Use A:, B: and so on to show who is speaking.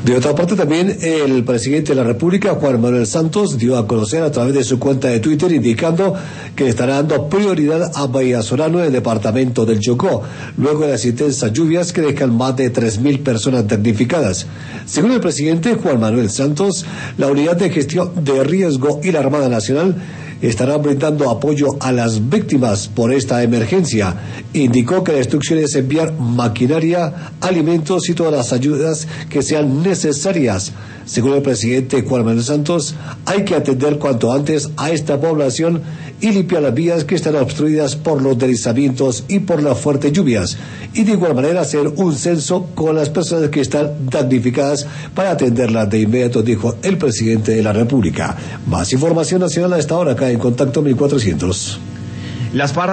A: De otra parte, también el presidente de la República, Juan Manuel Santos, dio a conocer a través de su cuenta de Twitter indicando que estará dando prioridad a Vallasolano en el departamento del Chocó, luego de las intensas lluvias que dejan más de 3.000 personas damnificadas. Según el presidente Juan Manuel Santos, la Unidad de Gestión de Riesgo y la Armada Nacional estarán brindando apoyo a las víctimas por esta emergencia. Indicó que la instrucción es enviar maquinaria, alimentos y todas las ayudas que sean necesarias. Según el presidente Juan Manuel Santos, hay que atender cuanto antes a esta población y limpiar las vías que están obstruidas por los deslizamientos y por las fuertes lluvias, y de igual manera hacer un censo con las personas que están damnificadas para atenderlas de inmediato, dijo el presidente de la República. Más información nacional a esta hora acá en Contacto 1400.